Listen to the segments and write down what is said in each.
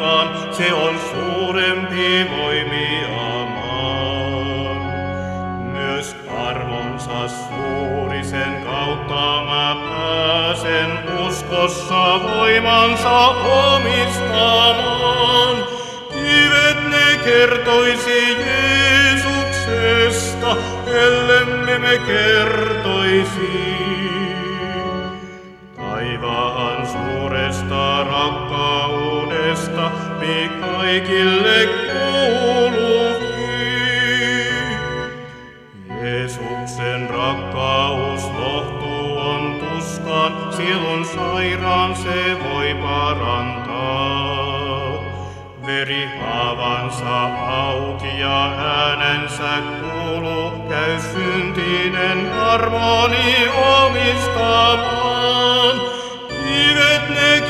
omistaan, se on suurempi voimiamaan. Myös armonsa suuri sen kautta mä pääsen uskossa voimansa omistamaan. Kivet ne kertoisi Jeesuksesta, ellemme me kertoisi. Taivaan suuresta rakkaudesta me kaikille kuuluvii. Jeesuksen rakkaus lohtu on tuskaan, sielun sairaan se voi parantaa. Verihaavansa auki ja äänensä kuuluu, käy syntinen armoni omistamaan. Kivet ne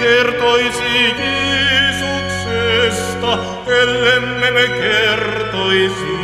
kertoisi Jeesuksesta, ellemme me kertoisi.